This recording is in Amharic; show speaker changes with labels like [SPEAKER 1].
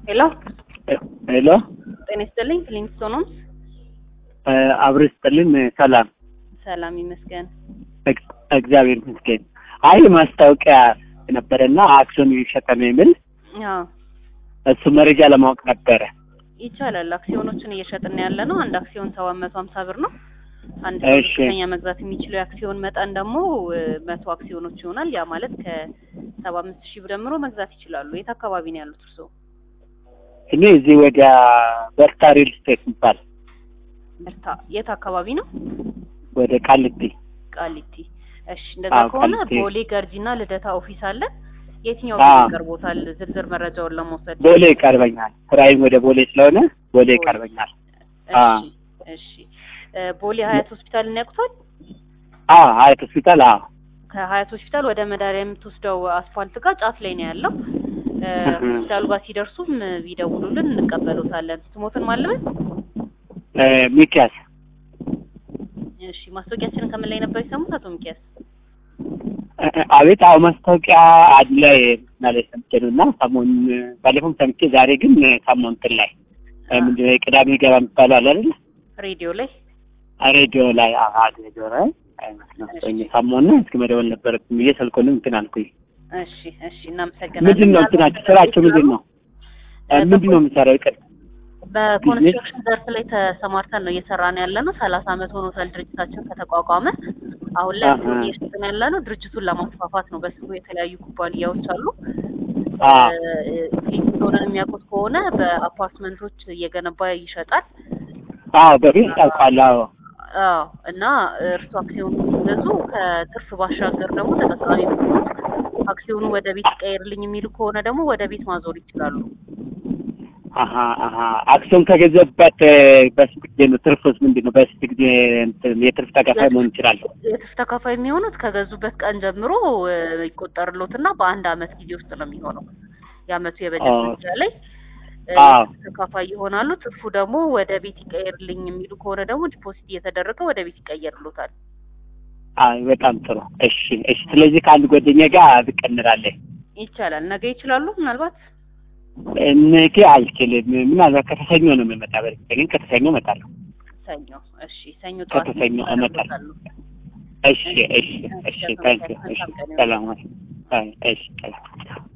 [SPEAKER 1] Hello.
[SPEAKER 2] Hello.
[SPEAKER 1] ጤና ይስጥልኝ ክሊንግስቶን
[SPEAKER 2] አብረን ስጥልን ሰላም
[SPEAKER 1] ሰላም ይመስገን
[SPEAKER 2] እግዚአብሔር ይመስገን። አይ ማስታወቂያ ነበርና አክሲዮን ይሸጥ ነው የሚል
[SPEAKER 1] አዎ
[SPEAKER 2] እሱ መረጃ ለማወቅ ነበር።
[SPEAKER 1] ይቻላል። አክሲዮኖችን እየሸጥን ያለ ነው። አንድ አክሲዮን 750 ብር ነው። አንድ ከኛ መግዛት የሚችለው የአክሲዮን መጠን ደግሞ 100 አክሲዮኖች ይሆናል። ያ ማለት ከ75000 ብር ጀምሮ መግዛት ይችላሉ። የት አካባቢ ነው ያሉት እርሶ?
[SPEAKER 2] እኔ እዚህ ወደ በርታ ሪል ስቴት ይባላል።
[SPEAKER 1] በርታ የት አካባቢ ነው?
[SPEAKER 2] ወደ ቃሊቲ።
[SPEAKER 1] እሺ እንደዛ ከሆነ ቦሌ ገርጂና ልደታ ኦፊስ አለ። የትኛው ይቀርቦታል? ዝርዝር መረጃውን ለመውሰድ
[SPEAKER 2] ቦሌ ይቀርበኛል። ስራዬም ወደ ቦሌ ስለሆነ ቦሌ ይቀርበኛል።
[SPEAKER 1] እሺ ቦሌ ሀያት ሆስፒታል ነው ያውቁታል?
[SPEAKER 2] ሀያት ሆስፒታል
[SPEAKER 1] ከሀያት ሆስፒታል ወደ መዳሪያ የምትወስደው አስፋልት ጋር ጫፍ ላይ ነው ያለው። ሆስፒታሉ ጋር ሲደርሱም ቢደውሉልን እንቀበሉታለን። ስሞትን ማለበት
[SPEAKER 2] ሚኪያስ።
[SPEAKER 1] እሺ ማስታወቂያችንን ከምን ላይ ነበር የሰሙት አቶ ሚኪያስ?
[SPEAKER 2] አቤት ማስታወቂያ አለ ማለት ሰምቼና ሰሞኑን ባለፈው ሰምቼ ዛሬ ግን ሰሞኑን ላይ ምንድነው ቅዳሜ ገባ የሚባለው አለ አይደል? ሬዲዮ ላይ ሬዲዮ ላይ አይመስልም ሰሞኑን እስኪ መደወል ነበረብኝ እየሰልኩኝ እንትን አልኩኝ።
[SPEAKER 1] እሺ እናመሰግናለን።
[SPEAKER 2] ምንድነው እንትናችሁ ስራችሁ ምንድነው የምትሰራው?
[SPEAKER 1] በኮንስትራክሽን ዘርፍ ላይ ተሰማርተን ነው እየሰራን ያለነው። 30 አመት ሆኖታል ድርጅታችን ከተቋቋመ። አሁን ላይ እየሰራን ያለነው ድርጅቱን ለማስፋፋት ነው። በስሩ የተለያዩ ኩባንያዎች አሉ። ክሊንግስቶንን የሚያውቁት ከሆነ በአፓርትመንቶች እየገነባ ይሸጣል። በቤት ታውቃለህ? እና እርሱ አክሲዮን ሲገዙ ከትርፍ ባሻገር ደግሞ ተጠቃሚ አክሲዮኑ ወደ ቤት ይቀየርልኝ የሚሉ ከሆነ ደግሞ ወደ ቤት ማዞር ይችላሉ። አክሲዮን ከገዘበት በስንት ጊዜ ነው ትርፍስ ምንድነው? በስንት ጊዜ የትርፍ ተካፋይ መሆን ይችላል? የትርፍ ተካፋይ የሚሆኑት ከገዙበት ቀን ጀምሮ ይቆጠርሎትና በአንድ አመት ጊዜ ውስጥ ነው የሚሆነው። የአመቱ የበጀት መግዣ ላይ ተካፋይ ይሆናሉ። ትርፉ ደግሞ ወደ ቤት ይቀየርልኝ የሚሉ ከሆነ ደግሞ ዲፖዚት እየተደረገ ወደ ቤት ይቀየርሎታል።
[SPEAKER 2] በጣም ጥሩ። እሺ ስለዚህ ከአንድ ጓደኛ ጋር ብቅ እንላለን።
[SPEAKER 1] ይቻላል። ነገ ይችላሉ? ምናልባት
[SPEAKER 2] ነገ አልችልም። ምናልባት ከተሰኞ ነው የምመጣው። ግን ከተሰኞ እመጣለሁ።
[SPEAKER 1] ሰኞ? እሺ ሰኞ ጠዋት
[SPEAKER 2] ከተሰኞ እመጣለሁ። እሺ ታንክ ዩ። ሰላም። እሺ ሰላም።